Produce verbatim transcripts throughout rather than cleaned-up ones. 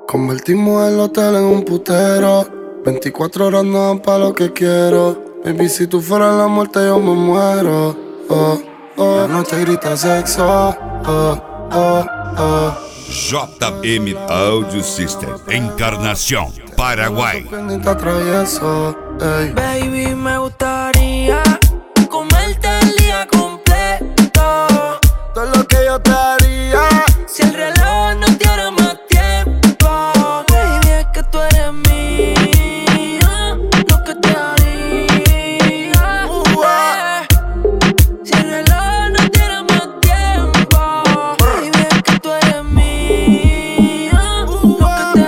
Convertimos el hotel en un putero. veinticuatro horas no dan pa' lo que quiero. Baby, si tú fueras la muerte yo me muero. Oh, oh. La noche grita sexo. Oh, oh, oh. J M Audio System, Encarnación, Paraguay. Baby, me gustaría comerte el día completo. Todo lo que yo te haría si el reloj no diera más tiempo. Baby, es que tú eres mía, lo que te haría. uh, eh. Si el reloj no diera más tiempo. Baby, es que tú eres mía, uh, lo que te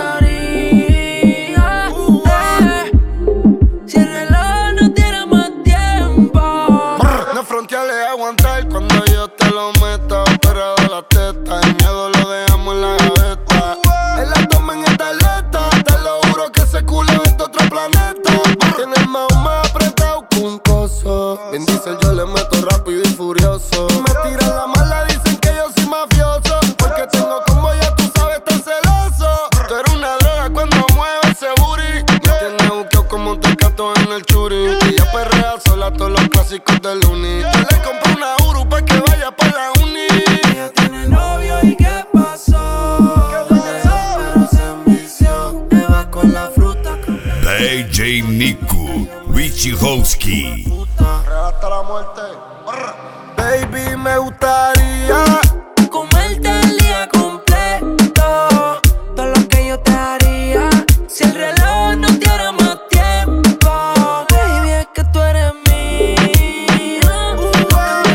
haría. uh, eh. Si el reloj no diera más tiempo. No fronteales aguantar cuando yo te lo meto. Pero de la teta, el miedo lo dejamos en la gaveta. El abdomen está alerta, te lo juro que ese culo es de otro planeta. Tiene el mao más apretado que un coso. Vin Diesel yo le meto rápido y furioso. Me tiran la mala, dicen que yo soy mafioso. Porque tengo como ya tú sabes tan celoso. Tú eres una droga cuando mueves ese booty. Me tienes buqueado como un tecato en el churi. Y ella perrea sola todos los clásicos del uni. Yo le compré una Uru pa' que vaya pa' la uni. Ella tiene novio y ¿qué pasó? Pero se envició, me va con la fruta. D J Niku, Wichihowski. Hasta la muerte. Baby, me gustaría comerte el día completo. Todo lo que yo te haría si el reloj no diera más tiempo. Baby, es que tú eres mía, lo que te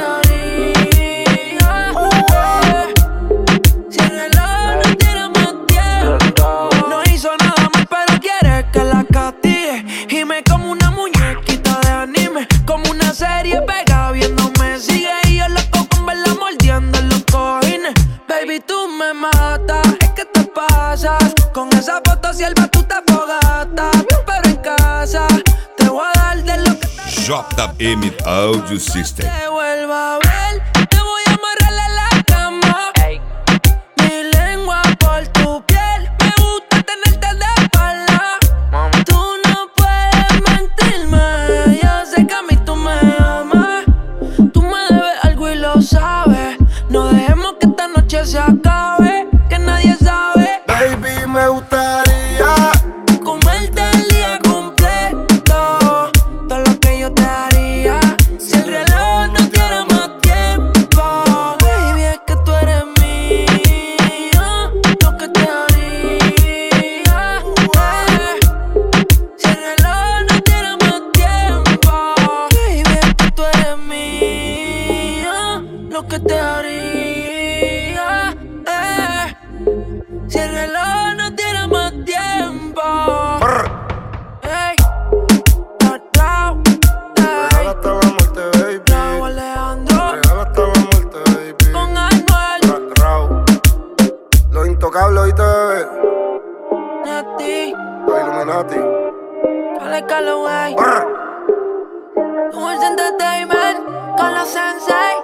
haría. eh. Si el reloj no diera más tiempo. No hizo nada mal, pero quiere que la castigue. Y me como una muñequita de anime, como una serie pega viéndome sigue. Y yo loco con verla mordiendo en los cojines. Baby, tú me matas, es que te pasas. Con esa foto sierva tú te fogatas. Pero en casa te voy a dar de lo que te J M Audio System. te vuelva a ver, te voy a amarrarle la cama. Mi lengua por tu piel, me gusta tenerte de espalda. Tú no puedes mentirme, yo sé que a mí tú me amas. Tú me debes algo y lo sabes. No dejemos que esta noche se acabe, que nadie sabe. Baby, me gustaría Comerte el día completo. Todo lo que yo te haría si el reloj no diera más tiempo. Baby, es que tú eres mía, lo que te haría. eh. Si el reloj no diera más tiempo. Baby, es que tú eres mía, lo que te haría. eh. Si el reloj no diera más tiempo. Ey, Raúl, Regala hasta la muerte, baby. Raúl Alejandro, Regala hasta la muerte, baby. con Anuel, Ra- Raúl. Los intocables, ¿oíste, bebé? Nati, Los Illuminati. Kale Calloway, Brr. Tools Entertainment, con la Sensei.